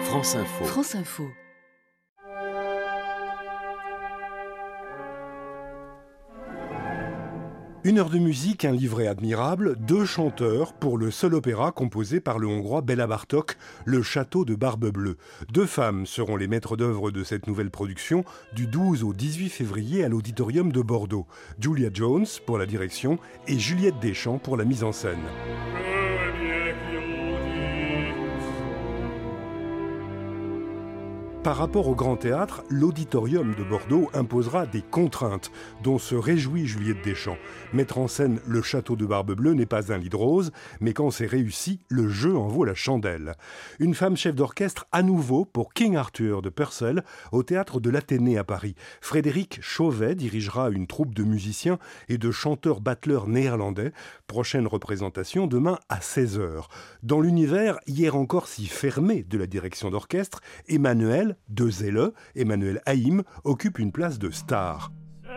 France Info. France Info. Une heure de musique, un livret admirable, 2 chanteurs pour le seul opéra composé par le Hongrois Béla Bartók, Le Château de Barbe Bleue. 2 femmes seront les maîtres d'œuvre de cette nouvelle production du 12 au 18 février à l'Auditorium de Bordeaux. Julia Jones pour la direction et Juliette Deschamps pour la mise en scène. Par rapport au Grand Théâtre, l'Auditorium de Bordeaux imposera des contraintes dont se réjouit Juliette Deschamps. Mettre en scène Le Château de Barbe Bleue n'est pas un lit de rose, mais quand c'est réussi, le jeu en vaut la chandelle. Une femme chef d'orchestre à nouveau pour King Arthur de Purcell au Théâtre de l'Athénée à Paris. Frédéric Chauvet dirigera une troupe de musiciens et de chanteurs battleurs néerlandais. Prochaine représentation demain à 16h. Dans l'univers hier encore si fermé de la direction d'orchestre, Emmanuel Haïm occupe une place de star.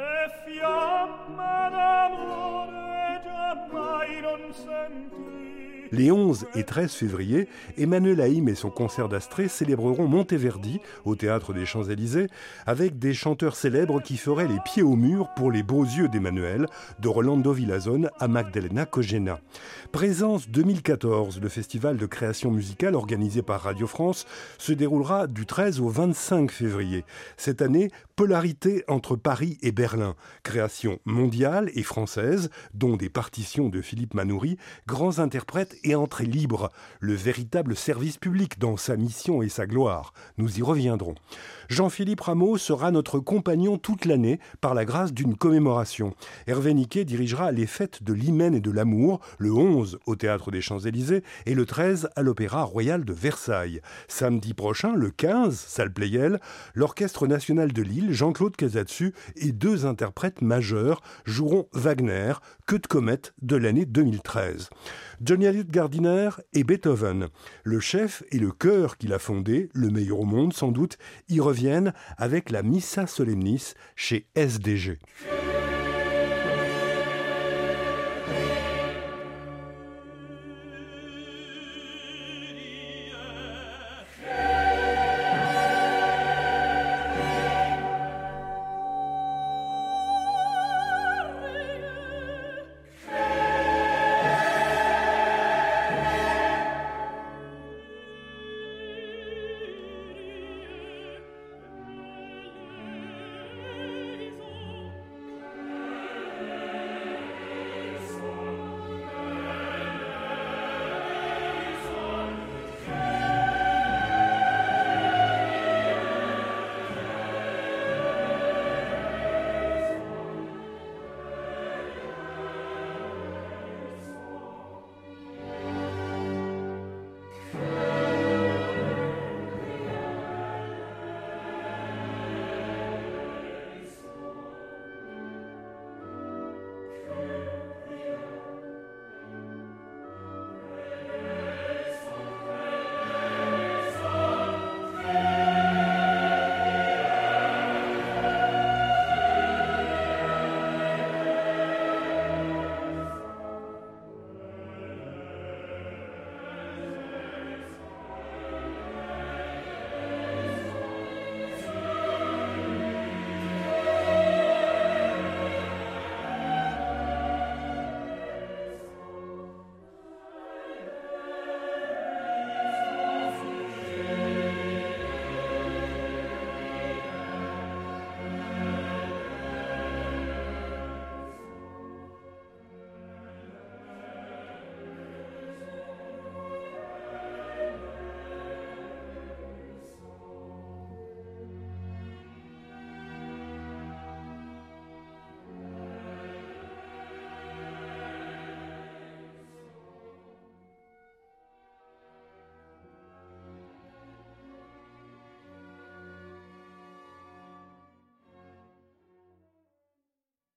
Les 11 et 13 février, Emmanuel Haïm et son concert d'Astrée célébreront Monteverdi au Théâtre des Champs-Élysées avec des chanteurs célèbres qui feraient les pieds au mur pour les beaux yeux d'Emmanuel, de Rolando Villazón à Magdalena Kojena. Présence 2014, le festival de création musicale organisé par Radio France, se déroulera du 13 au 25 février. Cette année, polarité entre Paris et Berlin. Création mondiale et française, dont des partitions de Philippe Manoury, grands interprètes et entrée libre, le véritable service public dans sa mission et sa gloire. Nous y reviendrons. Jean-Philippe Rameau sera notre compagnon toute l'année par la grâce d'une commémoration. Hervé Niquet dirigera les fêtes de l'Hymen et de l'Amour, le 11 au Théâtre des Champs-Élysées et le 13 à l'Opéra Royal de Versailles. Samedi prochain, le 15, salle Pleyel, l'Orchestre National de Lille, Jean-Claude Casatsu et 2 interprètes majeurs joueront Wagner, Queue de comète de l'année 2013. Johnny Gardiner et Beethoven. Le chef et le chœur qu'il a fondé, le meilleur au monde sans doute, y reviennent avec la Missa Solemnis chez SDG.